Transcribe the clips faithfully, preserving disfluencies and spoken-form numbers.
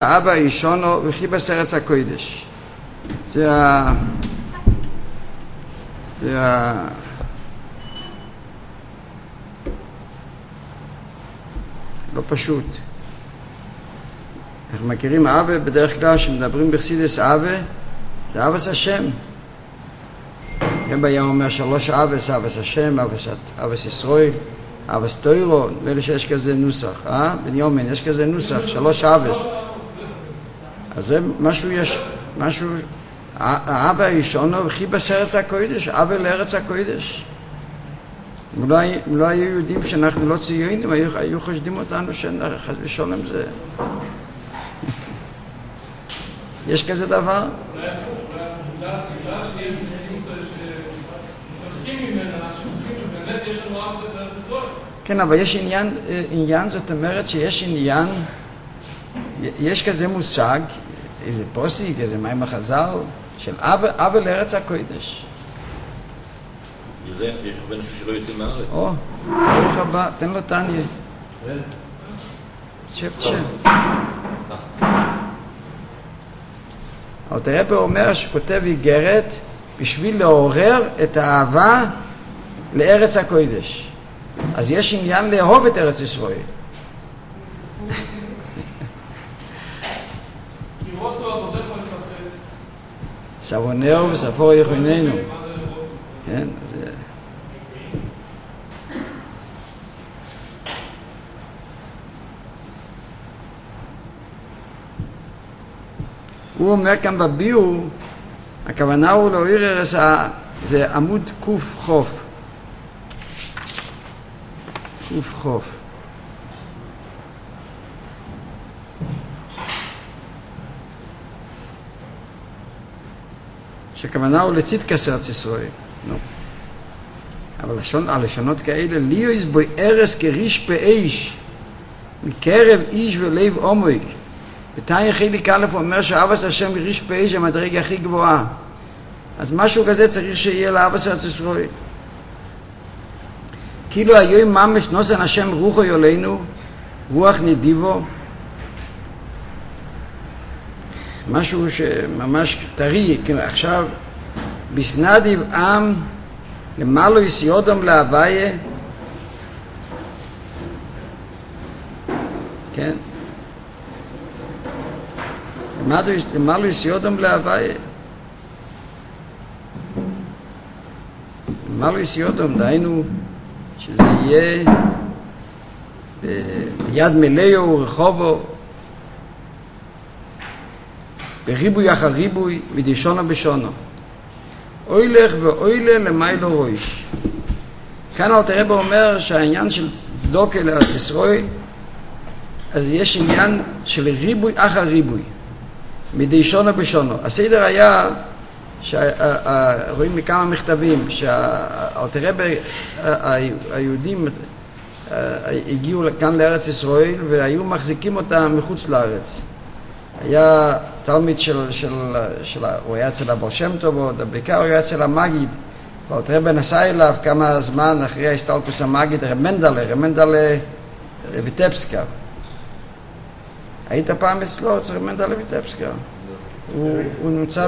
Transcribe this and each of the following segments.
אבא אישונו וחיפש ארץ הקודש. זה ה... זה ה... לא פשוט. אנחנו מכירים אבא בדרך כלל שמדברים בחסידות אבא, זה אבס השם. גם בים אומר שלוש אבס, אבס השם, אבס, אבס ישראל, אבס תוירו, ואלה שיש כזה נוסח, אה? בן יומן, יש כזה נוסח, שלוש אבס. אז זה משהו יש, משהו, האבא הראשונו וחיפש ארץ הקודש, אבא לארץ הקודש. אם לא, אם לא היו יודעים שאנחנו לא ציונים, היו, היו חושדים אותנו שחס ושלום זה... יש כזה דבר? כן, אבל יש עניין, עניין זאת אומרת שיש עניין, יש כזה מושג, איזה פוסיק, איזה מים החז"ל, של אבא לארץ הקודש. יש הרבה אנשים שלא יוצאים מהארץ. או, ברוך הבא, תן לו תניה. שב תשב. אבל תראה פה אומר שכותב איגרת בשביל לעורר את האהבה לארץ הקודש. אז יש עניין לאהוב את ארץ ישראל. כי רוצו עבודך לספס. סבונהו וספור יכוננו. כן, אז... הוא אומר כאן בביאור, הכוונה הוא להוריד ארץ, זה עמוד קוף חוף. קוף חוף. שהכוונה הוא לצדקת ארץ ישראל. נו. אבל לשון, הלשונות כאלה, ליוס בוי ארץ כריש באש, מקרב איש ולב עומק. בתניא חלק א' אומר שאהבת השם ריש באש המדרגה הכי גבוהה. אז משהו כזה צריך שיהיה לאהבת ארץ ישראל. כאילו היום ממש נוסן השם רוחו יולנו, רוח נדיבו, משהו שממש טרי, עכשיו בסנדיב עם למעלו יסיודום להוויה, כן, למעלו יסיודום להוויה, למעלו יסיודום, דהיינו שזה יהיה ביד מלאו ורחובו, בריבוי אחר ריבוי ודישונו בשונו. אוילך ואוילה למיילו רויש. כאן אל תראה בו אומר שהעניין של צדוקה לארץ ישראל, אז יש עניין של ריבוי אחר ריבוי, מדישונו בשונו. הסדר היה, רואים מכמה מכתבים, שאל תראה היהודים הגיעו כאן לארץ ישראל והיו מחזיקים אותם מחוץ לארץ. היה תלמיד של, של, של, הוא היה אצל הבר שם טוב, בעיקר הוא היה אצל המגיד, אבל תראה בנסה אליו כמה זמן אחרי ההסתלקוס המגיד, רב מנדלה, רב מנדלה ויטבסקה. היית פעם אצלו, אצל רב מנדלה ויטבסקה? הוא, הוא נמצא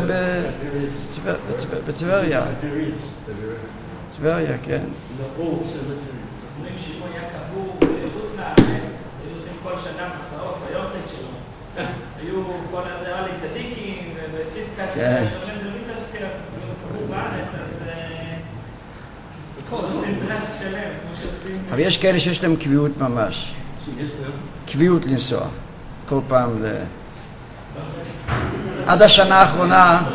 בטבריה. טבריה, כן. אומרים שהוא היה קבור בחוץ לארץ, היו עושים כל שנה מסעות, ביורצייט שלו. היו כל הזה עלי צדיקים וצדקס, קבור בארץ, אז עושים דרסק שלם, כמו שעושים... אבל יש כאלה שיש להם קביעות ממש. קביעות לנסוע. כל פעם זה... עד השנה האחרונה,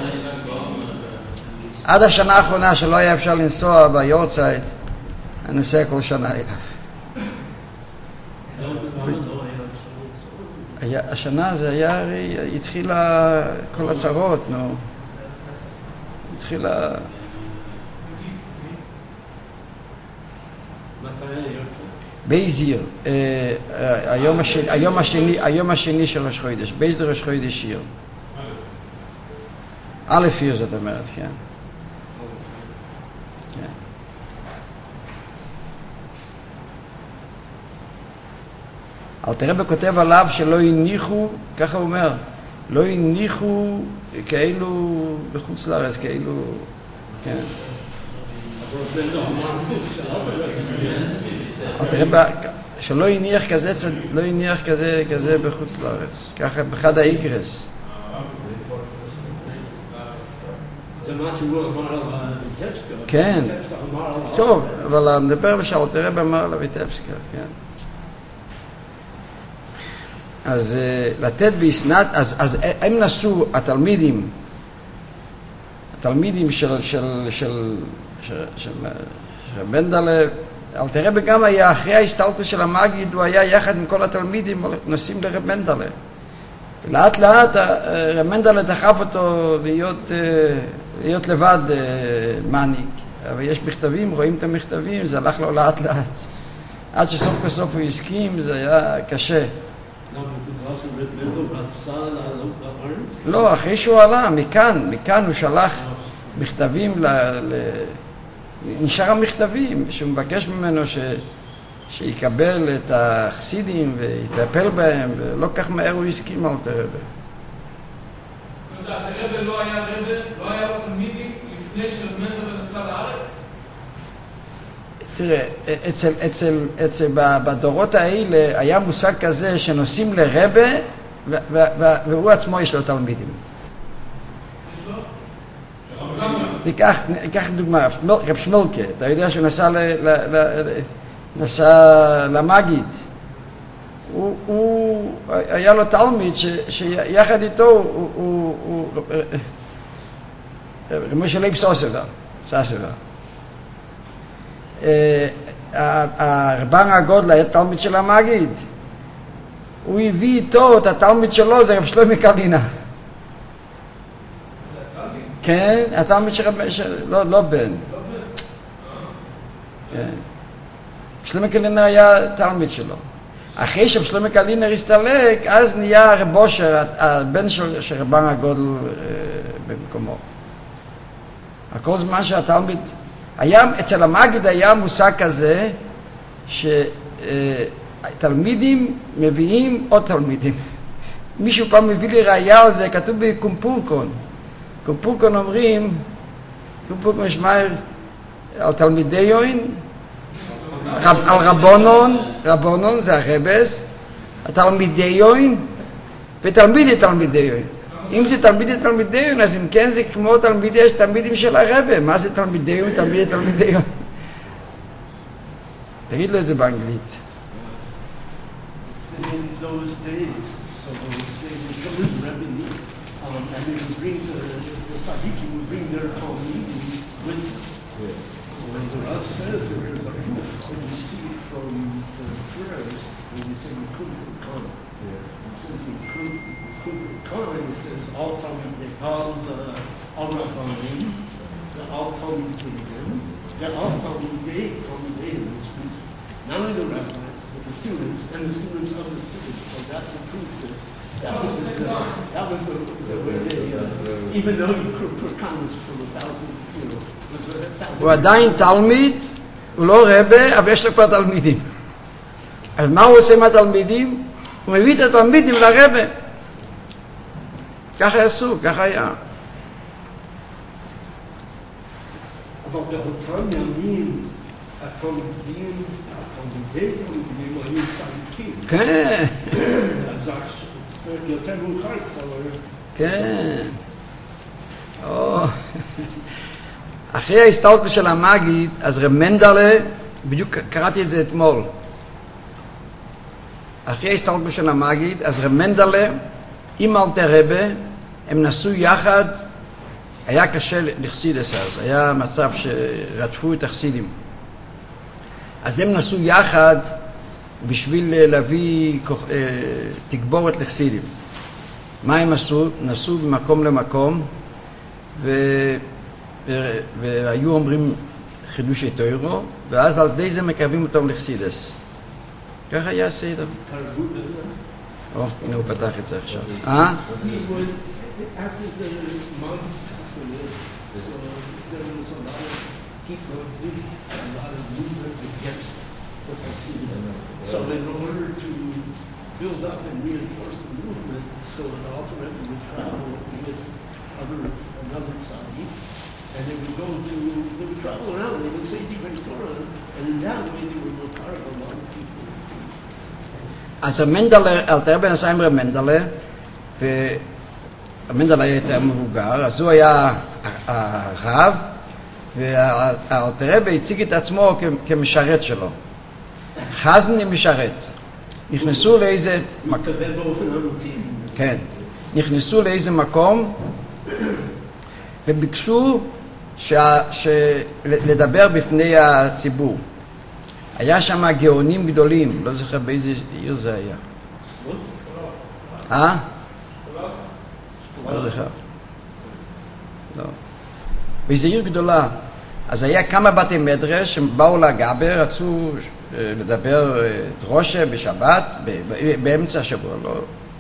עד השנה האחרונה שלא היה אפשר לנסוע ביורצייט, אני נוסע כל שנה אליו. השנה זה היה, התחילה כל הצרות, נו. התחילה... בייזיר, היום השני, היום השני של ראש חודש, בייזיר ראש חודש שיר. א' עיר זאת אומרת, כן. כן. אלתר רבי כותב עליו שלא הניחו, ככה הוא אומר, לא הניחו כאילו בחוץ לארץ, כאילו, כן. אלתר רבי, שלא הניח כזה, לא הניח כזה, כזה בחוץ לארץ, ככה באחד האיגרס. זה מה שהוא אמר על ויטבסקי. כן. טוב, אבל נדבר בשאלתר רבי אמר על ויטבסקי, כן. אז לתת ביסנת, אז, אז הם נסו התלמידים, התלמידים של, של, של, של, של, של בנדלה, אלתר רבי גם היה, אחרי ההסתלקות של המגיד, הוא היה יחד עם כל התלמידים נוסעים לרב מנדלה. ולאט לאט רב מנדלה דחף אותו להיות, להיות לבד מניק. אבל יש מכתבים, רואים את המכתבים, זה הלך לו לאט לאט. עד שסוף בסוף הוא הסכים, זה היה קשה. לא, אחרי שהוא עלה, מכאן, מכאן הוא שלח מכתבים, ל, ל, נשאר המכתבים, שהוא מבקש ממנו ש, שיקבל את החסידים ויטפל בהם, ולא כך מהר הוא הסכים על אלתר רבי. אלתר רבי לא היה רבי, לא היה לו תלמידים לפני שרב מנדלה נסע לארץ? תראה, אצל, אצל, אצל, בדורות האלה היה מושג כזה שנוסעים לרבה ו, ו, ו, והוא עצמו יש לו תלמידים. יש לו? ניקח, ניקח דוגמה, רב שמלכה, אתה יודע שהוא נסע, ל, ל, ל, נסע למגיד. הוא, הוא, היה לו תלמיד ש, שיחד איתו הוא, הוא, הוא, רב משה לייב סוסבר, סוסבר. הרבן הגודל היה תלמיד של המגיד, הוא הביא איתו את התלמיד שלו, זה רב שלמה קלינה. כן, התלמיד של רב, לא בן. שלמה קלינר היה תלמיד שלו. אחרי שרב שלמה קלינר הסתלק, אז נהיה רב אושר, הבן של רבן הגודל במקומו. הכל זמן שהתלמיד היה, אצל המגיד היה מושג כזה שתלמידים מביאים עוד תלמידים. מישהו פעם מביא לי ראייה על זה, כתוב בקומפורקון. קומפורקון אומרים, קומפורקון משמער על תלמידי יוין, רב, על רבונון, רבונון זה הרבס, התלמידי יוין ותלמידי תלמידי יוין. אם זה תלמידי תלמידי, אז אם כן זה כמו תלמידי, יש תלמידים של הרבה. מה זה תלמידי, תלמידי תלמידי? תגיד לו את זה באנגלית. In those days, so they would come in Rebbe, um, and they would bring the, the tzaddikim would bring their talmidim with them. So when the Rav says that there's a proof, so we see from the prayers, when we say Mekuv Khan. It says Mekuv Khan, it says all talmidim, all the all Rabbanim, the all talmidim, the all talmidim, talmidim, which means not only the rabbis, but the students and the students of the students. So that's the proof that that was the, that was the, the way they, uh, even though you could put comments from a thousand, you know, was a thousand. הוא עדיין תלמיד, הוא לא רבה, אבל יש לו כבר תלמידים. אז מה הוא עושה עם התלמידים? הוא מביא את התלמידים לרבה. ככה עשו, ככה היה. אבל באותם ימים, התלמידים, התלמידי תלמידים היו צדיקים. כן. אז יותר מאוחר כבר. כן. אחרי ההסתלקות של המגיד, אז רב מנדלה, בדיוק קראתי את זה אתמול, אחרי ההסתלקות של המגיד, אז רב מנדלה עם אלתר רבי, הם נסעו יחד, היה קשה לחסידס אז, היה מצב שרדפו את החסידים. אז הם נסעו יחד בשביל להביא תגבורת לחסידים. מה הם עשו? נסעו במקום למקום, ו... ו... והיו אומרים חידושי תוירו, ואז על די זה מקרבים אותם לחסידס. ככה היה הסדר. או, הנה הוא פתח את זה עכשיו. אה? So in order to build up and reinforce the movement so that the Alter Rebbe would travel with other, another tzaddik, and they would go to, they would travel around, they would say Divrei Torah, and in that way they would look hard a lot of people. אז המנדלה, אלתר רבי נסע עם רב מנדלה, והמנדלה היה יותר מבוגר, אז הוא היה הרב, והאלתר רבי הציג את עצמו כמשרת שלו. חזני משרת. נכנסו לאיזה... מתכוון באופן אמיתי. כן. נכנסו לאיזה מקום, וביקשו ש... ש... לדבר בפני הציבור. היה שם גאונים גדולים, לא זוכר באיזה עיר זה היה. אה? לא זוכר. לא. באיזה עיר גדולה. אז היה כמה בתי מדרש שבאו לגבר, רצו לדבר דרושה בשבת, באמצע השבוע, לא.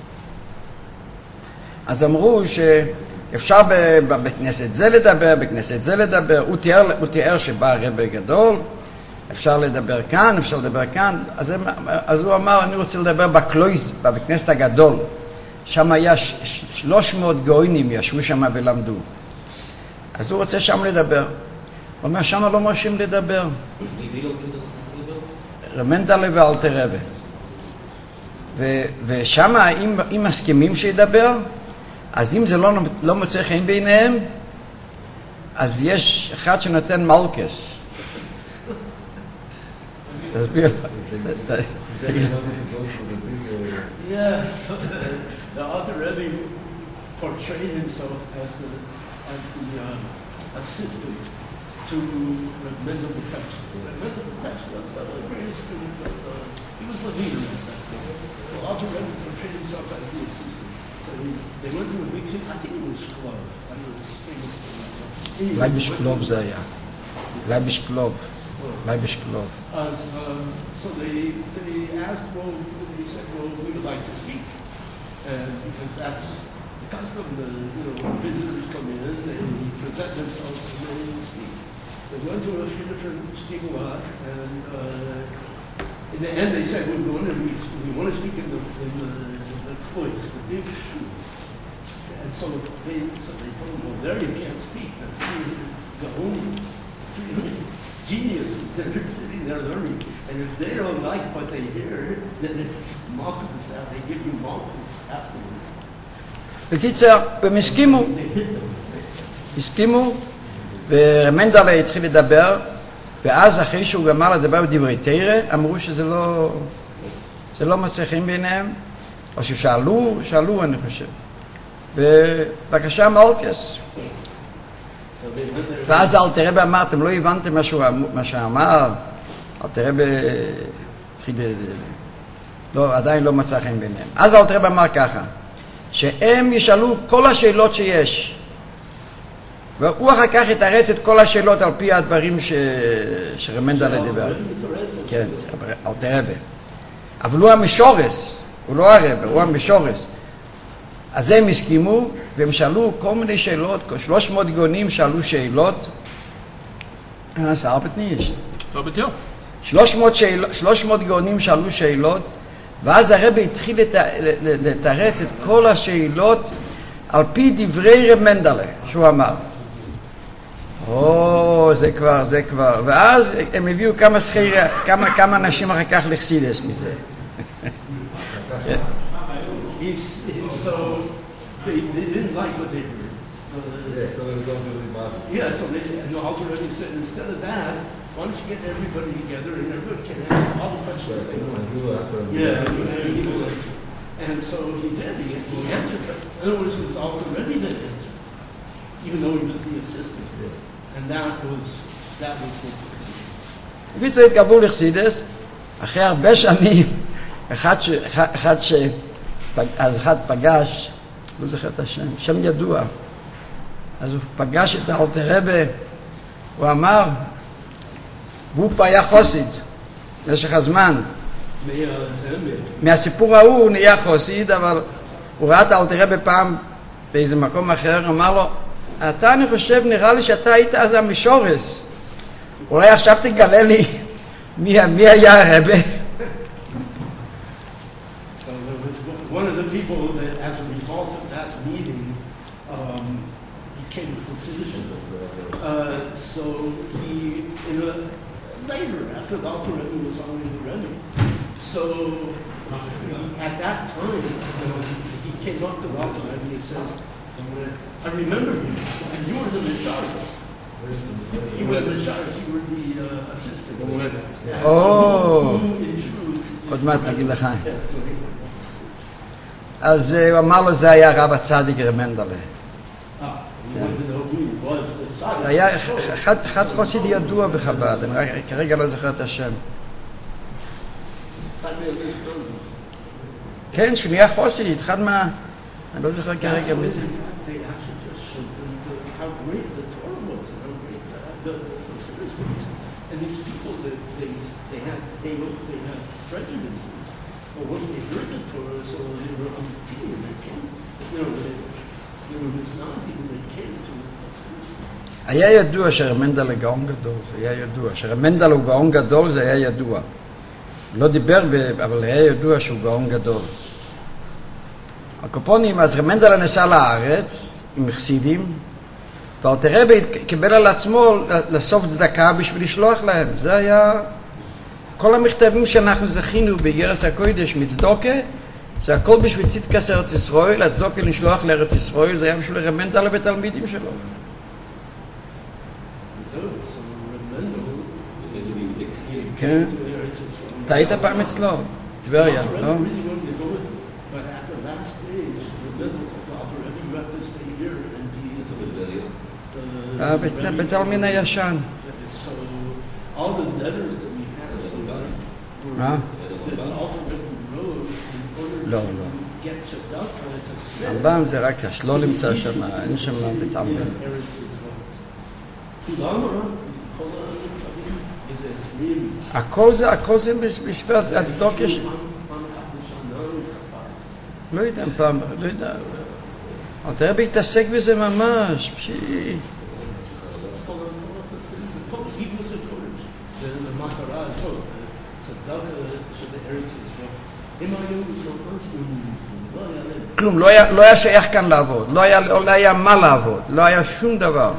אז אמרו שאפשר בבית כנסת זה לדבר, בכנסת זה לדבר. הוא תיאר, הוא תיאר שבא רבי גדול, אפשר לדבר כאן, אפשר לדבר כאן. אז, אז הוא אמר, אני רוצה לדבר בקלויז, בבית כנסת הגדול. שם היה שלוש מאות גאונים ישבו שם ולמדו. אז הוא רוצה שם לדבר. הוא אומר, שם לא מרשים לדבר. רמנדלה ואלתר רבי. ושם, אם, אם מסכימים שידבר, אז אם זה לא, לא מוצא חן ביניהם, אז יש אחד שנותן מלכס. תסביר. Yeah, so the, the Alter Rebbe portrayed himself as the, as the um, assistant to Reb Mendel Petevsky. Reb Mendel Petevsky was the great student of the, he was the leader of that thing. So Alter Rebbe portrayed himself as the assistant. So he, they went to a big city, I think it was Shklov. I don't know, it's famous for that. לייביש קלוב זה היה. לייביש קלוב. לייביש קלוב. As, um, so they, they asked, well, they said, well, we would like to speak. And because that's the custom, the, you know, when visitors come in, they present themselves and they speak. They went to a few different stigmat, and uh, in the end they said, we're going to, we, we want to speak in the, in the, the klois, the big shoe. And so they, so they told him, well, there you can't speak. That's the only three hundred geniuses that are sitting there learning. And if they don't like what they hear, then it's malchus. They give you malchus afterwards. בקיצר, הם הסכימו. הסכימו, ומנדלה התחיל לדבר, ואז אחרי שהוא גמר לדבר בדברי תורה, אמרו שזה לא, זה לא מצליחים ביניהם, או ששאלו, שאלו אני חושב. ובבקשה מלכס. ואז אלתר רבי אמר, אתם לא הבנתם מה שאמר, אלתר רבי התחיל, לא, עדיין לא מצא חן ביניהם. אז אלתר רבי אמר ככה, שהם ישאלו כל השאלות שיש, והוא אחר כך יתרץ את כל השאלות על פי הדברים ש... שרמנדלה דיבר. כן, אלתר רבי. אבל הוא המשורס, הוא לא הרב, הוא המשורס. אז הם הסכימו, והם שאלו כל מיני שאלות, שלוש מאות גאונים שאלו שאלות. אה, סערת ניש. שלוש מאות גאונים שאלו שאלות, ואז הרבי התחיל לתרץ את כל השאלות על פי דברי רב מנדלה, שהוא אמר. או, זה כבר, זה כבר. ואז הם הביאו כמה שחיר, כמה, כמה אנשים אחר כך לחסידס מזה. So they, they didn't like what they heard. Yeah, so they, and the Alter Rebbe said, instead of that, why don't you get everybody together and everybody can answer all the questions they want. Yeah, he will answer. And so he did, he, he answered them. In other words, it was Alter Rebbe that answered, even though he was the assistant. And that was, that was what. בקיצור התקבלו לחסידס, אחרי הרבה שנים, אחד ש... אחד ש... אז אחד פגש, לא זוכר את השם, שם ידוע. אז הוא פגש את אלתר רבי, הוא אמר, והוא כבר היה חוסיד, במשך הזמן. מהסיפור ההוא הוא נהיה חוסיד, אבל הוא ראה את אלתר רבי פעם באיזה מקום אחר, אמר לו, אתה אני חושב, נראה לי שאתה היית אז המשורס. אולי עכשיו תגלה לי מי, מי היה הרבי. meeting, um, he came with the citizen. Uh, so he, in a, later, after the Alter Rebbe was already the Rebbe, so he, at that time, uh, he came up to the Alter Rebbe and he says, I remember you, and you were the Misharis. You were the Misharis, you were the uh, assistant. Oh. Who, in truth, עוד מעט נגיד לך. yeah, that's what he was. אז הוא אמר לו, זה היה רב הצדיק רמנדלה. Ah, you wanted to know who he was. the tzaddik. היה אחד, אחד חסיד ידוע בחב"ד, אני רק- כרגע לא זוכר את השם. That man is known. כן, שהוא נהיה חסיד, אחד מה... אני לא זוכר כרגע That's מזה. what they actually just showed them the, how great the Torah was and how great the, the, the sinners was. And these people, they, they, they had they, they had prejudices. But once they heard the Torah, so they were on the team and they came. You know, they, they were Misnahim and they came to the היה ידוע שרמנדל הוא גאון גדול, זה היה ידוע. שרמנדל הוא גאון גדול זה היה ידוע. לא דיבר, ב... אבל היה ידוע שהוא גאון גדול. הקופונים, אז רמנדל נסע לארץ עם חסידים, ואלתר רבי קיבל על עצמו לאסוף צדקה בשביל לשלוח להם. זה היה... כל המכתבים שאנחנו זכינו באיגרס הקודש מצדוקה, זה הכל בשביל צדקת ארץ ישראל, אז צדוקה לשלוח לארץ ישראל, זה היה בשביל רמנדל בתלמידים שלו. כן. אתה היית פעם אצלו, טבריה, לא? אה, בית העלמין הישן. אה? לא, לא. הרמב"ם זה רק יש, לא למצא שם, אין שם בית העלמין. הכל זה, הכל זה בספר הצדוק יש... לא יודע, פעם, לא יודע. אתה רבי התעסק בזה ממש, פשי... כלום, לא היה, לא היה שייך כאן לעבוד, לא היה, לא היה מה לעבוד, לא היה שום דבר.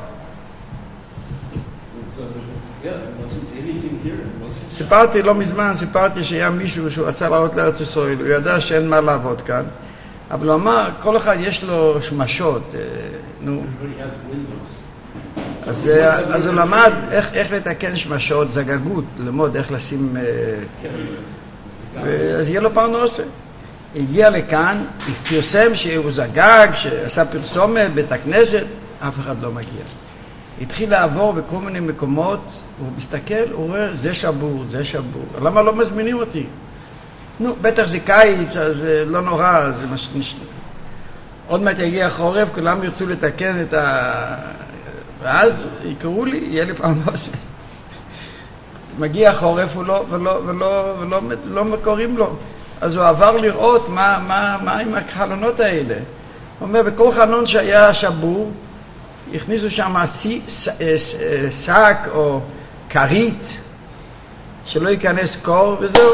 סיפרתי לא מזמן, סיפרתי שהיה מישהו שהוא רצה לעלות לארץ ישראל, הוא ידע שאין מה לעבוד כאן, אבל הוא אמר, כל אחד יש לו שמשות, אה, נו. אז, אז הוא למד איך, איך לתקן שמשות, זגגות, ללמוד איך לשים... אה, אז יהיה לו פרנסה. הגיע לכאן, פרסם שהוא זגג, שעשה פרסומת, בית הכנסת, אף אחד לא מגיע. התחיל לעבור בכל מיני מקומות, הוא מסתכל, הוא רואה, זה שבור, זה שבור. למה לא מזמינים אותי? נו, בטח זה קיץ, אז לא נורא, זה מש... עוד מעט יגיע החורף, כולם ירצו לתקן את ה... ואז יקראו לי, יהיה לי פעם עושה. מגיע החורף, הוא לא, ולא, ולא, ולא, ולא מקוראים לו. אז הוא עבר לראות מה, מה, מה עם החלונות האלה. הוא אומר, בכל חלון שהיה שבור, הכניסו שם שק או כרית, שלא ייכנס קור, וזהו.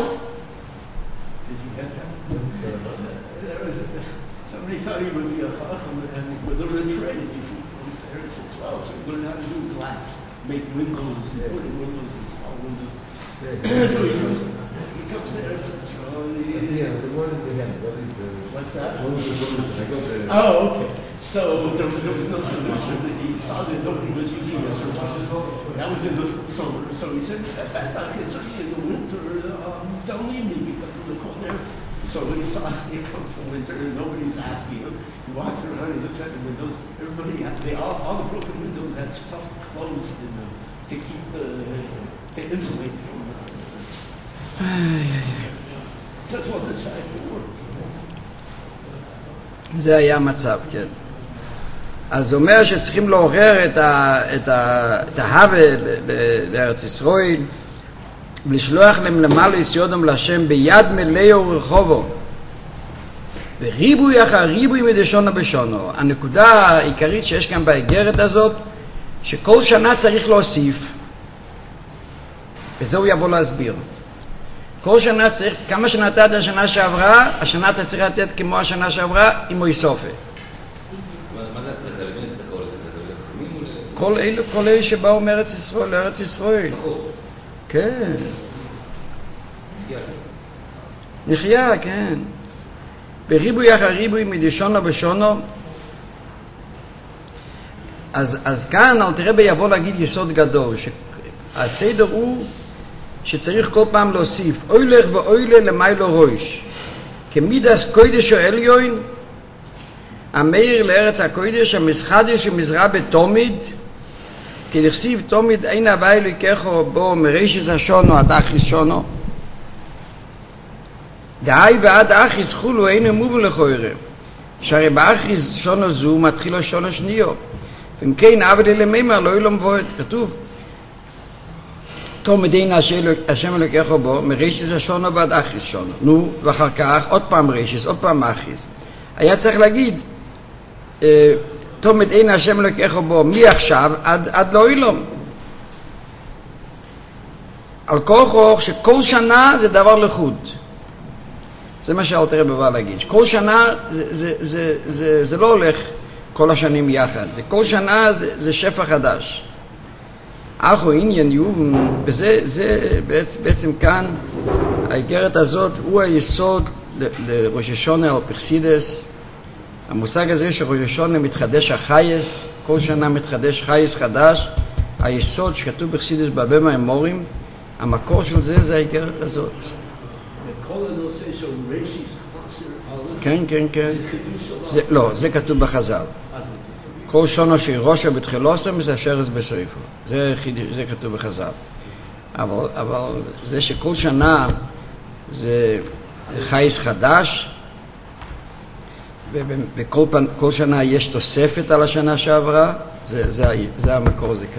Somebody thought he would be a chacham and with a rich trade, he was there as well, so he learned how to do glass, make windows, and put in windows, install windows. So he comes, he comes there and says, well, Yeah, the one that they had, what is the... what's that? What was the solution? I go there. Oh, okay. So there, there was no solution. He saw that nobody was using the services. That was in the summer. So he said, that back in in the winter, um, don't leave me because of the cold air. So when he saw here comes the winter and nobody's asking him, he walks around, he looks at the windows. Everybody, had, they all, all the broken windows had stuffed clothes in them to keep the, to insulate from the... Just wasn't shy to work. זה היה המצב, כן. אז הוא אומר שצריכים לעורר את, ה, את, ה, את ההווה לארץ ישראל, ולשלוח להם למעלה יסודום להשם ביד מלאו ורחובו. וריבוי אחר ריבוי מדשונו בשונו. הנקודה העיקרית שיש כאן באיגרת הזאת, שכל שנה צריך להוסיף, וזה הוא יבוא להסביר. כל שנה צריך, כמה שנתת השנה שעברה, השנה אתה צריך לתת כמו השנה שעברה עם מויסופה. כל אלו, כל אלו שבאו מארץ ישראל, לארץ ישראל. כן. נחיה, כן. בריבוי אחר ריבוי מדישונו בשונו. אז, אז כאן אל תראה ביבוא להגיד יסוד גדול, שהסדר הוא שצריך כל פעם להוסיף אוילך ואוילה למיילו ראש. כמידס קוידש או עליון, המאיר לארץ הקוידש, המסחדש ומזרע בתומיד, כי לכסיב תומיד אין הווי לקחו בו מרישס השונו עד אחריס שונו. דהי ועד אחריס חולו אין אמובו לכוירה, שהרי באחריס שונו זו מתחילו שונו שניו. ואם כן עבד אלה מימר לא ילום בועד, כתוב תום מדין השם אלוקיך בו מרישס השונו ועד אחריס שונו. נו, ואחר כך עוד פעם רישס, עוד פעם אחריס. היה צריך להגיד תום מדין השם אלוקיך בו מעכשיו עד, עד לא ילום. על כל חוך שכל שנה זה דבר לחוד. זה מה שאל תראה בבא להגיד. כל שנה זה, זה, זה, זה, זה לא הולך כל השנים יחד. זה, כל שנה זה, זה שפע חדש. אחו עניין יהיו, וזה זה בעצם, בעצם כאן, האיגרת הזאת הוא היסוד לראש השונה על פרסידס. המושג הזה שראש השונה מתחדש החייס, כל שנה מתחדש חייס חדש. היסוד שכתוב בפרסידס בהרבה מהאמורים, המקור של זה זה האיגרת הזאת. כל הנושא של רישיס חסר עליו. כן, כן, כן. זה, לא, זה כתוב בחז"ל. כל שונו שהיא ראשה בתחילוסם זה השרס בסריפו. זה, זה כתוב בחז"ל. אבל, אבל זה שכל שנה זה חייס חדש, ובכל פן, כל שנה יש תוספת על השנה שעברה, זה, זה, זה המקור זה כאן.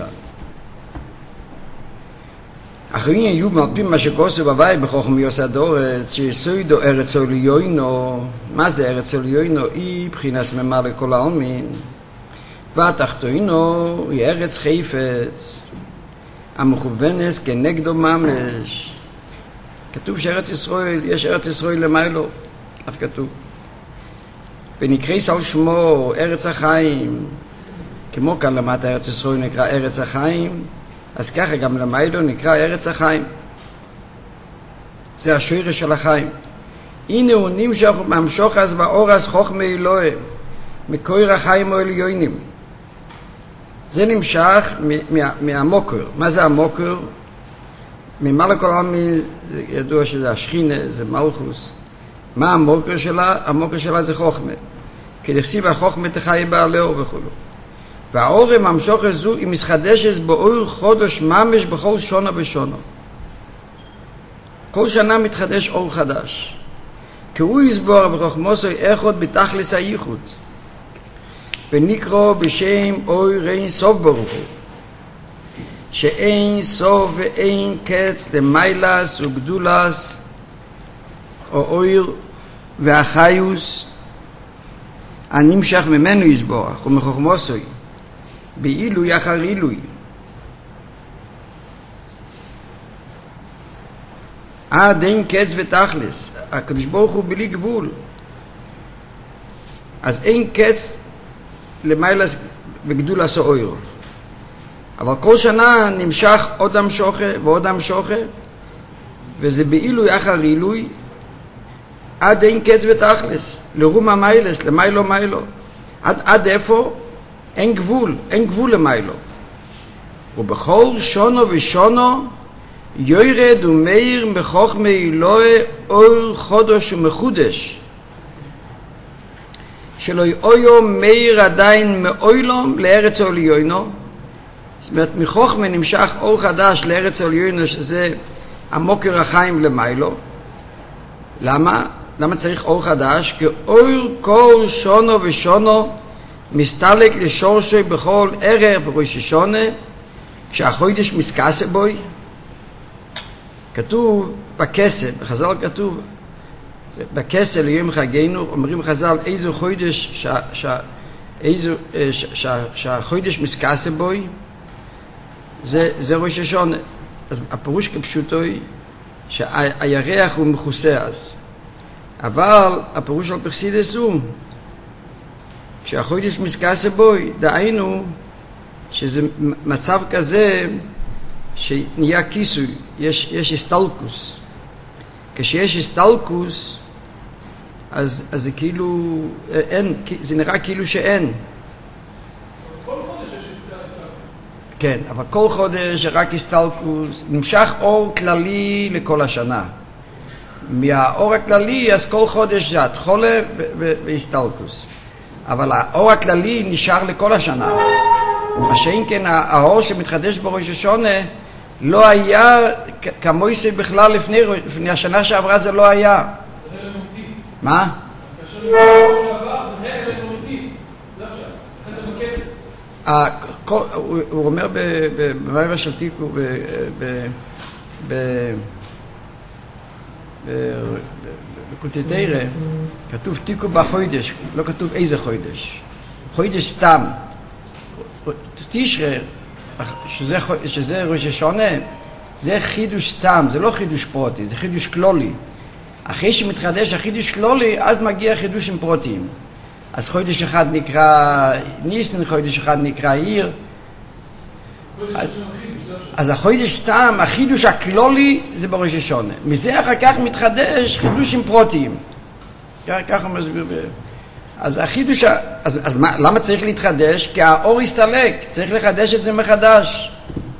אחרים יהיו מלפים מה שכוסו בבית בחוכם יוסד אורץ, שיסוידו ארץ עליונו. מה זה ארץ עליונו? היא בחינס ממר לכל העלמין. והתחתונו היא ארץ חיפץ, המכוונס כנגדו ממש. כתוב שארץ ישראל, יש ארץ ישראל למיילו, כך כתוב. ונקרא על שמו ארץ החיים, כמו כאן למטה ארץ ישראל נקרא ארץ החיים, אז ככה גם למיילו נקרא ארץ החיים. זה השורש של החיים. הנה הוא נמשך וממשוך אז באורס חוכמה אלוהי, מקור החיים העליונים. זה נמשך מהמוקר. מה זה המוקר? ממעלה כל העלמין ידוע שזה השכינה, זה מלכוס. מה המוקר שלה? המוקר שלה זה חוכמה. כי לכסיב החוכמה תחי בעלהו וכו'. והאור ממשוך הזו היא מסחדשת באור חודש ממש בכל שונה ושונו. כל שנה מתחדש אור חדש. כי הוא יסבור וחוכמוסו אחד בתכלס הייחוד. ונקרא בשם אור אין סוף ברוך הוא. שאין סוף ואין קץ למיילס וגדולס או אור והחיוס הנמשך ממנו יסבורך ומחוכמוסוי בעילוי אחר עילוי. עד אין קץ ותכלס. הקדוש ברוך הוא בלי גבול. אז אין קץ למיילס וגדולס או אור. אבל כל שנה נמשך עוד המשוכה ועוד המשוכה, וזה בעילוי אחר עילוי, עד אין קץ ותכלס, לרום המיילס, למיילו מיילו. עד, עד איפה? אין גבול, אין גבול למיילו. ובכל שונו ושונו, יורד ומאיר מחוכמה אלוהי אור חודש ומחודש. שלא יאויו מאיר עדיין מאוילום לארץ עליונו. זאת אומרת, מחוכמה נמשך אור חדש לארץ עליונו, שזה המוקר החיים למיילו. למה? למה צריך אור חדש? כי אור כל שונו ושונו מסתלק לשורשי בכל ערב וראש השונה, כשהחודש מסקסה בוי. כתוב בכסל, בחז"ל כתוב, בכסל ליום חגנו, אומרים חז"ל, איזו חודש שה, שה, איזו, שה, שה, שהחודש מסקסה בוי, זה, זה ראש השונה. אז הפירוש כפשוטו היא שהירח הוא מכוסה אז. אבל הפירוש על פרסידס הוא שהחודש מסקסה בוי, דהיינו שזה מצב כזה שנהיה כיסוי, יש, יש הסתלקוס. כשיש הסתלקוס, אז, אז זה כאילו, אין, זה נראה כאילו שאין. כל חודש יש הסתלקוס. כן, אבל כל חודש רק הסתלקוס, נמשך אור כללי לכל השנה. מהאור הכללי, אז כל חודש זה התחולה והסתלקוס. אבל האור הכללי נשאר לכל השנה. מה שאם כן, האור שמתחדש בראש השונה לא היה כמויסי בכלל לפני, לפני השנה שעברה זה לא היה. זה הלם אמיתי. מה? כאשר נראה שעבר זה הלם אמיתי. זה עכשיו, זה בכסף. הוא אומר במאמר של תיקו, בקוטטרא, כתוב תיקו בחודש, לא כתוב איזה חודש. חודש סתם. תשרה, שזה, שזה ראש השונה, זה חידוש סתם, זה לא חידוש פרוטי, זה חידוש כלולי. אחרי שמתחדש החידוש כלולי, אז מגיע חידושים פרוטיים. אז חודש אחד נקרא ניסן, חודש אחד נקרא עיר. אז, אז החודש סתם, החידוש הכלולי זה בראש השונה. מזה אחר כך מתחדש חידושים פרוטיים. ככה מסביר ב... אז החידוש, אז, אז מה, למה צריך להתחדש? כי האור הסתלק, צריך לחדש את זה מחדש.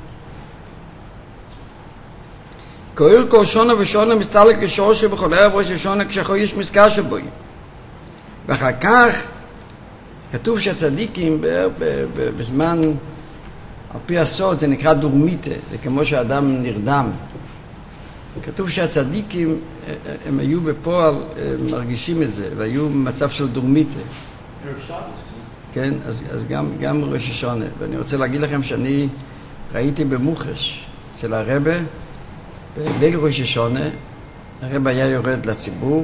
כאיר כל שונה ושונה מסתלק כשור שבחולי ראש השונה כשחודש מזכר שבוי. ואחר כך כתוב שהצדיקים ב, ב, ב, בזמן, על פי הסוד זה נקרא דורמיטה, זה כמו שהאדם נרדם. כתוב שהצדיקים הם היו בפועל, הם מרגישים את זה, והיו במצב של דורמיטה. כן, אז, אז גם, גם ראש השונה. ואני רוצה להגיד לכם שאני ראיתי במוחש אצל הרבה, בליל ראש השונה, הרבה היה יורד לציבור.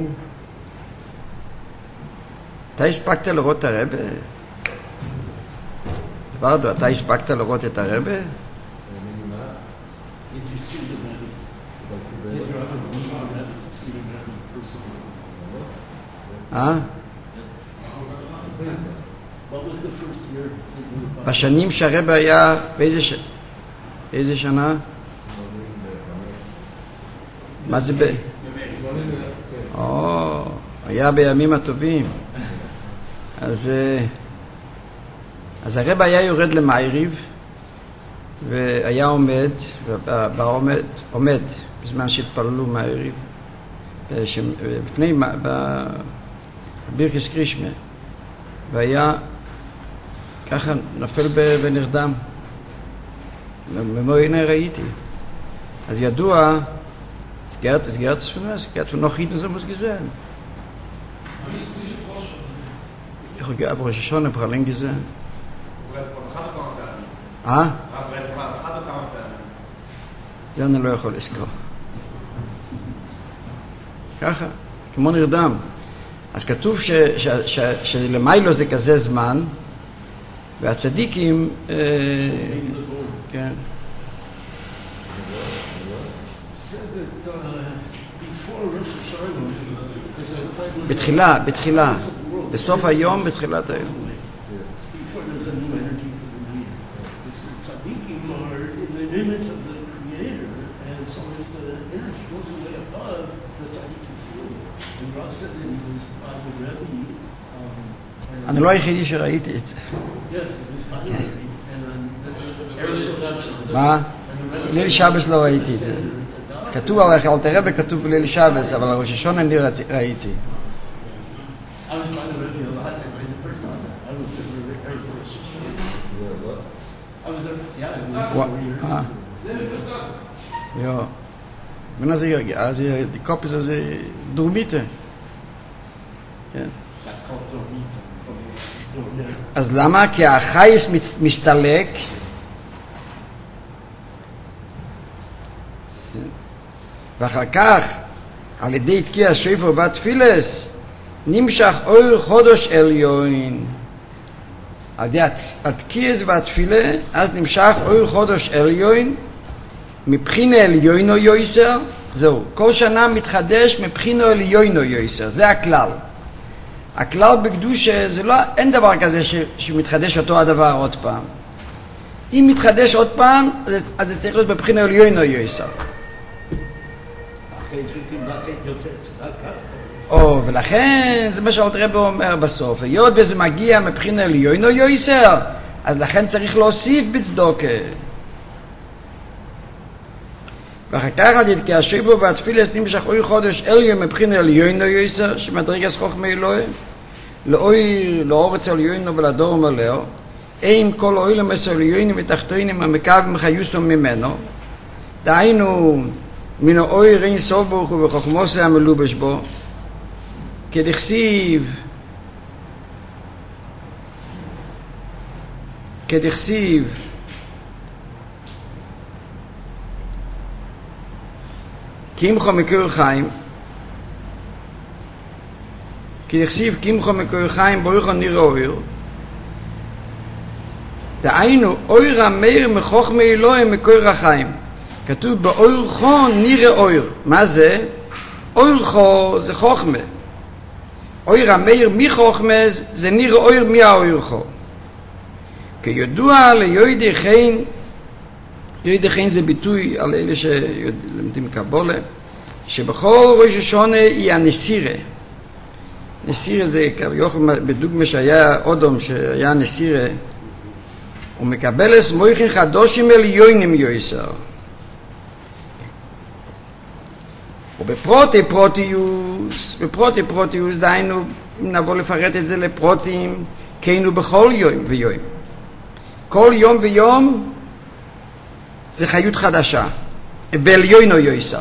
אתה הספקת לראות את הרבה? דברדו, אתה הספקת לראות את הרבה? אה? בשנים שהרבה היה, באיזה ש... איזה שנה? מה זה ב... או, היה בימים הטובים. אז אז הרבה היה יורד למייריב והיה עומד, בעומד, עומד בזמן שהתפללו מייריב בפני בבירכס קרישמה, והיה ככה נופל ונרדם. במו עיני ראיתי. אז ידוע, סגרת, סגרת ספנה, סגרת ונוח חיתן זה מוסגזן. איך הוא גאה בראש השונה בחלין גזן? אה? זה אני לא יכול לזכור. ככה, כמו נרדם. אז כתוב שלמיילו זה כזה זמן, והצדיקים, כן. בתחילה, בתחילה. בסוף היום, בתחילת היום. אני לא היחידי שראיתי את זה. מה? ליל שבס לא ראיתי את זה. כתוב על אלתר רבי, כתוב בליל שבס, אבל על ראש השונה אני ראיתי. Ja. Wenn er sich, also die Kopf ist also Dormite. כן. אז למה? כי החייס מסתלק, ואחר כך על ידי תקיע שופר בתפילס נמשך אור חודש עליון. על ידי התקיעס והתפילה אז נמשך אור חודש עליון מבחינה עליונו יויסר. זהו, כל שנה מתחדש מבחינה עליונו יויסר, זה הכלל. הכלל בקדושה זה לא, אין דבר כזה ש, שמתחדש אותו הדבר עוד פעם. אם מתחדש עוד פעם, אז, אז זה צריך להיות בבחינה עליון או יויסר. אחרי צריכים לתת יותר צדקה. או, ולכן זה מה שאלתר רבי אומר בסוף. היות וזה מגיע מבחינה עליון או יויסר, אז לכן צריך להוסיף בצדוקה. ואחר כך על ידכי השבוע והתפילס נמשך אוי חודש עליון מבחינה עליון או יויסר, שמדרגת חוכמה אלוהים, לאוי, לאורץ עליון ולדור מלאו, עם כל אוילם הסוליונים ותחתונים המקווים חיוסם ממנו, דהיינו מן האויר אין סוף ברוך הוא וחוכמוסי המלובש בו, כדכסיב כדכסיב קימחו מקור חיים, כדכסיב קימחו מקור חיים ברוך נראה אויר, דהיינו אויר המאיר מחוכמה אלוהים מקור החיים. כתוב באויר חו נראה אויר. מה זה? אויר חו זה חוכמה. אויר המאיר מחוכמה זה נראה אויר מהאויר חו. כידוע ליודעי חן, יודעי חן זה ביטוי על אלה שלמדים קבלה, שבכל ראש השונה היא הנסירה. נסירה זה בדוגמה שהיה אודום שהיה נסירה, הוא מקבל את מויכין חדושים עליונים יויסר. ובפרוטי פרוטיוס, בפרוטי פרוטיוס, דהיינו, אם נבוא לפרט את זה לפרוטים, כינו בכל יום ויום. כל יום ויום זה חיות חדשה, ועליונו יויסר.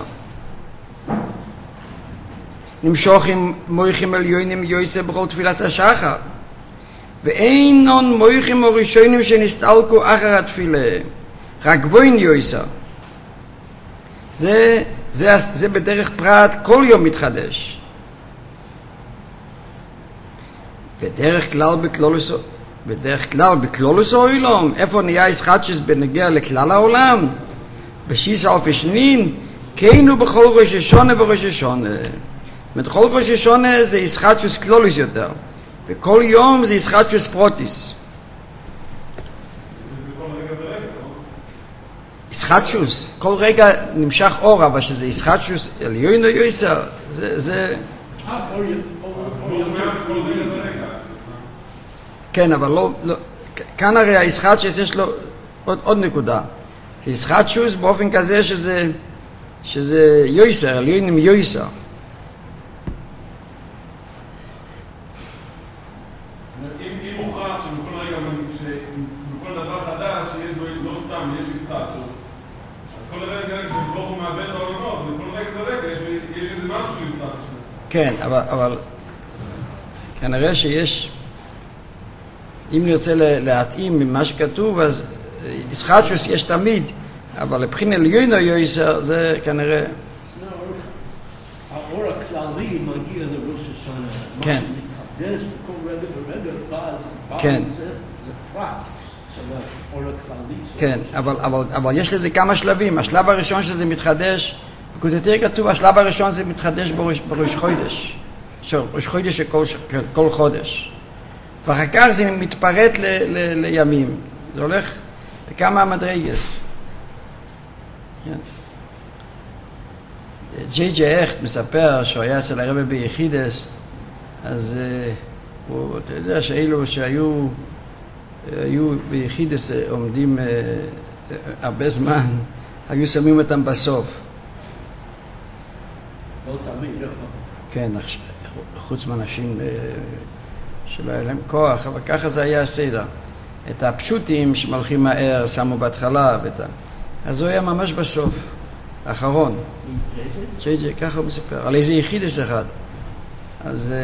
נמשוך עם מויכים עליונים יויסר בכל תפילת השחר. ואינון מויכים או ראשונים שנסתלקו אחר התפילה, רק גבוין יויסר. זה, זה, זה בדרך פרט כל יום מתחדש. בדרך כלל בכלולוס, בדרך כלל בכלולוס העולם, איפה נהיה ישחטשס בנגיע לכלל העולם? בשיס אלפי שנין, כינו בכל ראש השונה וראש השונה. בכל ראש השונה זה ישחטשס כלולוס יותר. וכל יום זה ישחטשוס פרוטיס. ישחטשוס, כל רגע נמשך אור, אבל שזה ישחטשוס עליון או יויסר, זה, זה... כן, אבל לא, לא, כאן הרי הישחטשוס יש לו עוד, עוד נקודה. ישחטשוס באופן כזה שזה, שזה יויסר, עליון עם יויסר. כן, אבל, אבל כנראה שיש, אם נרצה להתאים ממה שכתוב, אז ישחטשוס יש תמיד, אבל לבחין עליון או יויסר זה כנראה... האור הכללי מגיע לראש השנה. כן. מה שמתחדש בכל רגע ורגע בא, כן. זה פרט של האור הכללי. כן, אבל, אבל, אבל יש לזה כמה שלבים. השלב הראשון שזה מתחדש, בקודתר כתוב, השלב הראשון זה מתחדש בראש, בראש חודש. ראש חודש של כל, כל חודש. ואחר כך זה מתפרט ל, ל, לימים. זה הולך לכמה מדרגס. כן. ג'יי ג'יי אכט מספר שהוא היה אצל הרבי ביחידס, אז uh, הוא, אתה יודע שאלו שהיו היו ביחידס עומדים uh, uh, הרבה זמן, היו שמים אותם בסוף. לא תמיד, לא. כן, חוץ מאנשים שלא היה להם כוח, אבל ככה זה היה הסדר. את הפשוטים שמלכים מהר שמו בהתחלה, ואת... אז הוא היה ממש בסוף, האחרון. ג'יי ג'יי, ככה הוא מספר, על איזה יחידס אחד. אז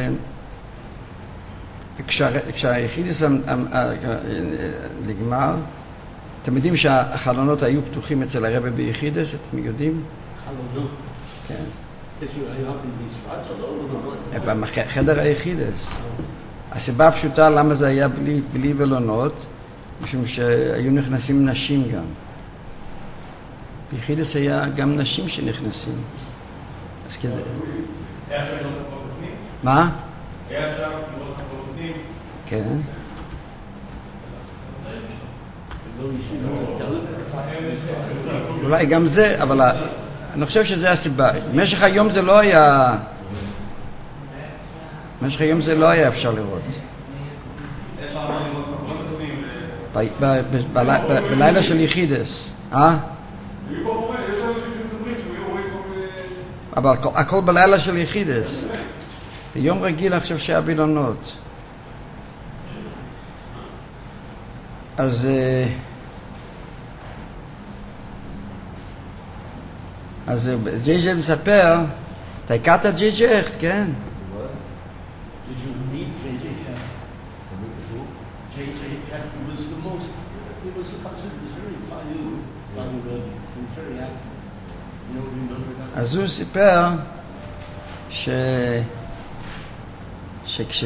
כשהיחידס נגמר, אתם יודעים שהחלונות היו פתוחים אצל הרבי ביחידס, אתם יודעים? חלונות. כן. היה במשפט שלו? בחדר היחידס. הסיבה הפשוטה למה זה היה בלי, בלי ולונות, משום שהיו נכנסים נשים גם. ביחידס היה גם נשים שנכנסים. אז כדי... היה אפשר לראות הכל בפנים? מה? היה אפשר לראות הכל בפנים? כן. אולי גם זה, אבל אני חושב שזה הסיבה. במשך היום זה לא היה... במשך היום זה לא היה אפשר לראות. בלילה של יחידס. אה? אבל הכל בלילה של יחידס. ביום רגיל אני חושב שהיה בילונות. אז... אז ג'י ג'י מספר, אתה הכרת ג'י ג'י echt, כן? Did you meet J J Hecht? J J Hecht was the most, he was a considered, was very valued, valued Rebbe. He was very active. You know, remember that? אז הוא סיפר ש... שכש...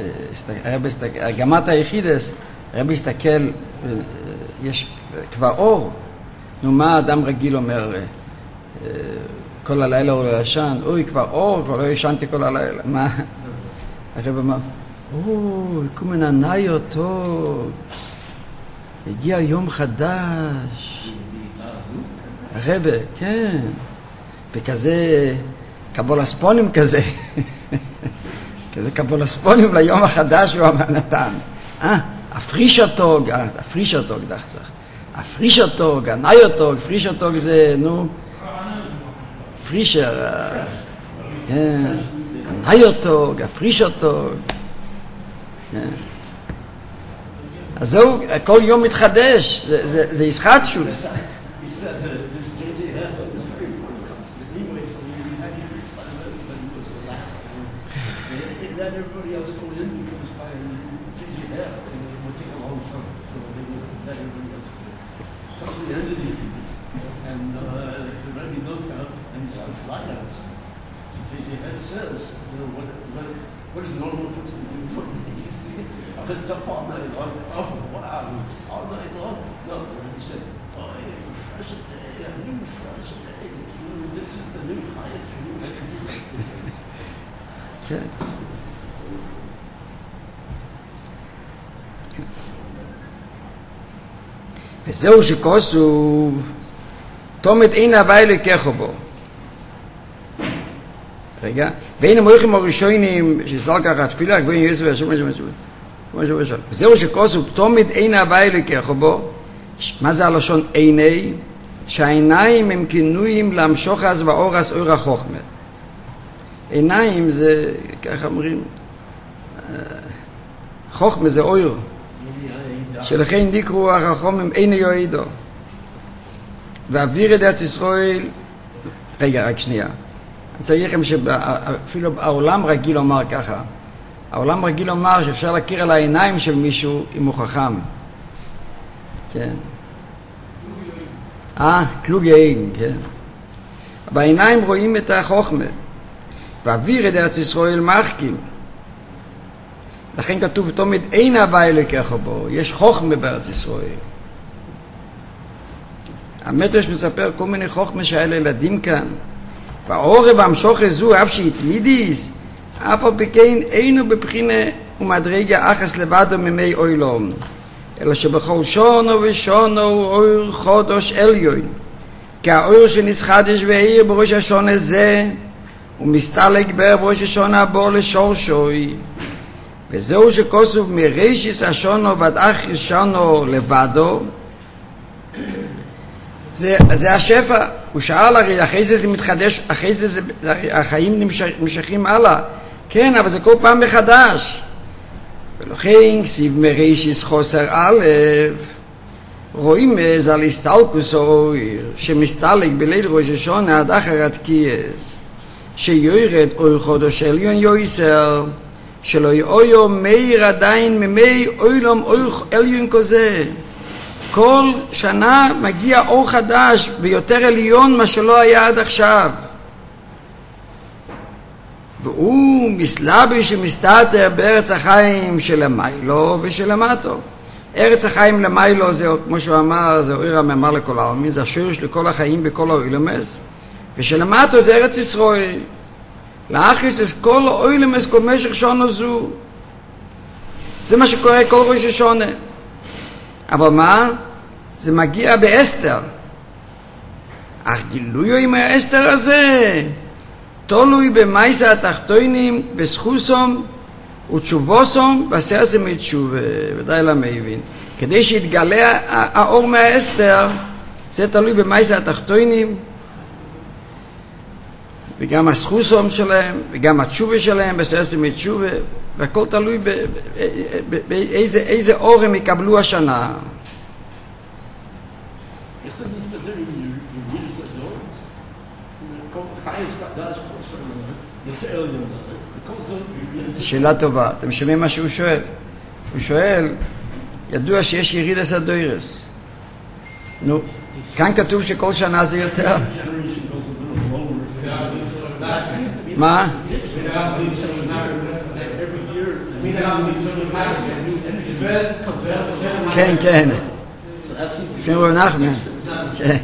גמת היחידס, הרב הסתכל, יש כבר אור. נו, מה אדם רגיל אומר? כל הלילה הוא לא ישן, אוי, כבר אור, כבר לא ישנתי כל הלילה. מה? הרב אמר, אוי, קומן ענאי אותו, הגיע יום חדש. הרב, כן, וכזה קבולספונים כזה, כזה קבולספונים ליום החדש הוא נתן. אה, הפרישתוג, הפרישתוג דחצח. הפרישתוג, ענאיותוג, פרישתוג זה, נו, פרישר, כן, ענאיותוג, הפרישתוג. אז זהו, כל יום מתחדש, זה ישחד שוס. He said that this J J Hecht was very important concept. Anyway, so we had to preach by the but he was the last one. They let everybody else go in because by J J Hecht, it would take a long time. So they would let everybody else go in. Comes to the end of the evenings, and uh, the Rebbe looked up and he saw his light out. So J J Hecht says, you know, what, what, what does a normal person do for me? If it's up all night long, oh wow, it's all night long. No, the Rebbe said, oh yeah, fresh day, a new fresh day. This is the new highest new energy. כן. וזהו שכוסו תומד אין הווי לקחו בו. רגע, ואין המויכים הראשונים שסל ככה תפילה, גבוהים יסו והשום משום משום משום. וזהו שכוסו תומד אין הווי לקחו בו. מה זה הלשון עיני? שהעיניים הם כינויים להמשוחס ואורס אור החוכמה. עיניים זה, ככה אומרים, חוכמה זה אור. שלכן נקראו החכמים עיני יועידו. ואוויר את ארץ ישראל, רגע, רק שנייה. אני צריך לכם שאפילו העולם רגיל לומר ככה. העולם רגיל לומר שאפשר להכיר על העיניים של מישהו אם הוא חכם. כן. אה, קלוגי עין, כן. בעיניים רואים את החוכמה. ואוויר את ארץ ישראל מחכים. לכן כתוב תומד אין הווי לקחו בו. יש חוכמה בארץ ישראל. המדרש מספר כל מיני חוכמה שהיה לילדים כאן. והעורב והמשוך זו אף שהתמידיס, אף על פי אינו בבחינה ומדרגה אחס לבדו ממי אוילום. אלא שבכל שונו ושונו אור חודש עליון. כי האור שנסחדש והעיר בראש השונה זה, ומסתלק בראש השונה בו לשורשוי. וזהו שכוסוף מראשיס השונו ועד אחר שונו לבדו, זה, זה השפע. הוא שאל הרי, אחרי זה זה מתחדש, אחרי זה, זה החיים נמשכים הלאה. כן, אבל זה כל פעם מחדש. ולכן כסיב מראשיס חוסר א', רואים איזה על הסתלקוס האויר, שמסתלק בליל ראש השונה עד אחר התקייס, שיורד אור חודש עליון יויסר, שלא יאויו מאיר עדיין ממי אוילום אור עליון כזה. כל שנה מגיע אור חדש ויותר עליון מה שלא היה עד עכשיו. והוא מסלבי שמסתתר בארץ החיים של המיילו ושל המטו. ארץ החיים למיילו זה, כמו שהוא אמר, זה אור המאמר לכל העלמין, זה השורש לכל החיים בכל האוילמס. ושל המטו זה ארץ ישראל. לאחריס es כל האוילמס כל משך שונה זו. זה מה שקורה כל ראש השונה. אבל מה? זה מגיע באסתר. אך גילוי עם האסתר הזה תולוי במייסה התחתונים וסחוסום ותשובוסום בעשרת ימי תשובה. ודאי למה הבין. כדי שיתגלה האור מהאסתר, זה תלוי במייסה התחתונים, וגם הסחוסום שלהם, וגם התשובה שלהם בעשרת ימי תשובה, והכל תלוי באיזה אור הם יקבלו השנה. שאלה טובה. אתם שומעים מה שהוא שואל? הוא שואל, ידוע שיש ירידס הדוירס. נו, כאן כתוב שכל שנה זה יותר. מה? כן, כן. לפני רב נחמן. כן.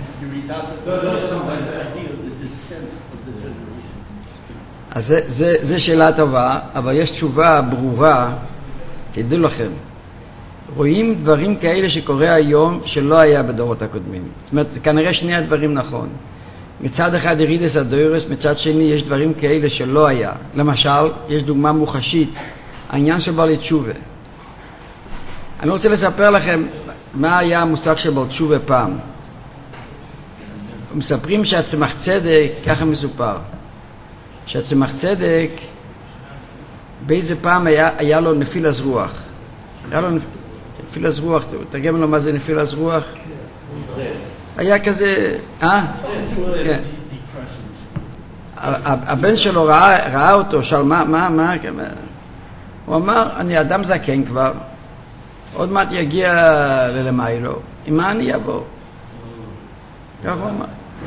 אז זה, זה, זה שאלה טובה, אבל יש תשובה ברורה. תדעו לכם, רואים דברים כאלה שקורה היום שלא היה בדורות הקודמים. זאת אומרת, זה כנראה שני הדברים נכון. מצד אחד ירידס הדוירס, מצד שני יש דברים כאלה שלא היה. למשל, יש דוגמה מוחשית, העניין של בעל תשובה. אני רוצה לספר לכם מה היה המושג של בעל תשובה פעם. מספרים שהצמח צדק, ככה מסופר, שהצמח צדק באיזה פעם היה, היה לו נפילת רוח. היה לו נפילת רוח, תרגם לו מה זה נפילת רוח? היה כזה, אה? כן. הבן שלו ראה, ראה אותו, שאל מה, מה, מה? הוא אמר, אני אדם זקן כבר, עוד מעט יגיע ללמיילו, עם מה אני אבוא? ככה הוא אמר.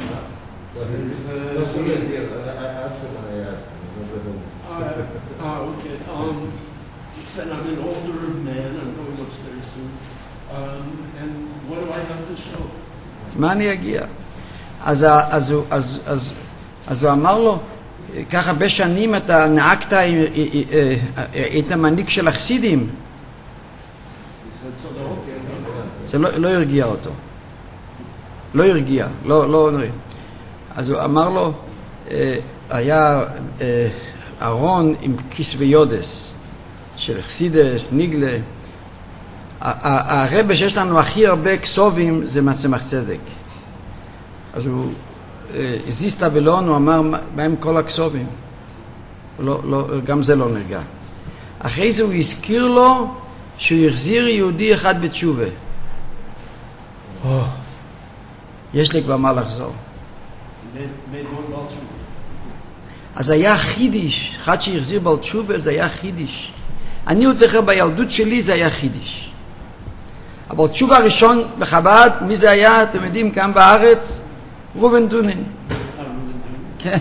Ah, okay. Um, he said, I'm an older man, I'm going upstairs soon. Um, and what do I have to show? מה אני אגיע? אז, אז, אז, אז, אז הוא אמר לו, ככה בשנים אתה נהגת, היית מנהיג של החסידים. זה לא, לא הרגיע אותו. לא הרגיע, לא, לא, לא. אז הוא אמר לו, היה ארון עם כיס ויודס של חסידס, ניגלה. הרבה שיש לנו הכי הרבה כסובים זה מהצמח צדק. אז הוא הזיז את הבלון, הוא אמר בהם כל הכסובים. לא, לא, גם זה לא נרגע. אחרי זה הוא הזכיר לו שהוא החזיר יהודי אחד בתשובה. Oh, יש לי כבר מה לחזור. אז היה חידיש, אחד שהחזיר בעל תשובה זה היה חידיש. אני עוד זוכר בילדות שלי זה היה חידיש. אבל תשובה הראשון בחב"ד, מי זה היה? אתם יודעים, כאן בארץ? ראובן דונין. כן.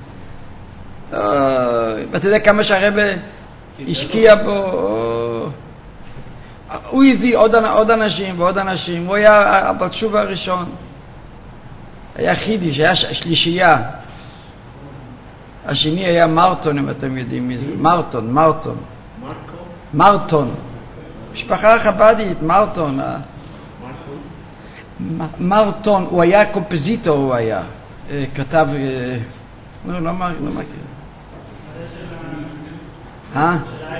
ואתה יודע כמה שהרבא השקיע בו. הוא הביא עוד אנשים ועוד אנשים. הוא היה בעל תשובה הראשון. היה חידיש, היה שלישייה. השני היה מרטון, אם אתם יודעים מי זה. מרטון, מרטון. מרטון. משפחה חב"דית, מרטון. מרטון, הוא היה קומפוזיטור, הוא היה. כתב... לא, לא מכיר. אה?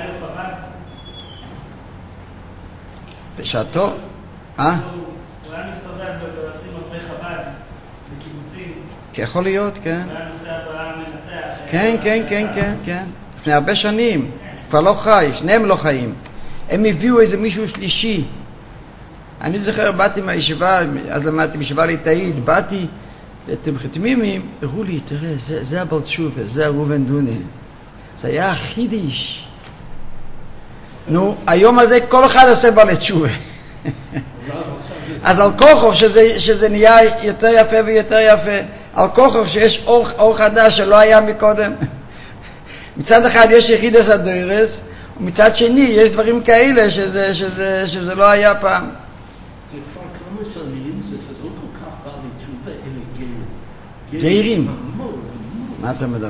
בשעתו? אה? הוא היה מסתובב ולשים עוברי חב"ד בקיבוצים. יכול להיות, כן. הוא היה נוסע בעם מנצח. כן, כן, כן, כן, כן. לפני הרבה שנים. כבר לא חי, שניהם לא חיים. הם הביאו איזה מישהו שלישי. אני זוכר, באתי מהישיבה, אז למדתי בישיבה ליטאית, באתי אתם חתמימים, הראו לי, תראה, זה, זה הבעל תשובה, זה ראובן דונין. זה היה חידיש. נו, היום הזה כל אחד עושה בעל תשובה. אז על כוחו שזה, שזה נהיה יותר יפה ויותר יפה, על כוחו שיש אור, אור חדש שלא היה מקודם. מצד אחד יש יחידס הדוירס, ומצד שני יש דברים כאלה שזה, שזה, שזה לא היה פעם. גיירים? מה אתה מדבר?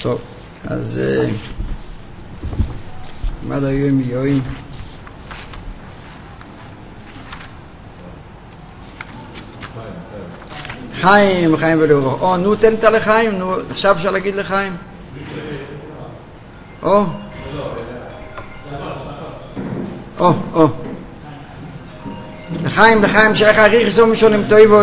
טוב, אז מה דה יום יום? חיים, חיים ולאורך. או, נו, תן את לחיים, נו, עכשיו אפשר להגיד לחיים. או. או, או. לחיים, לחיים, שלך אריך זום שונים טויבו.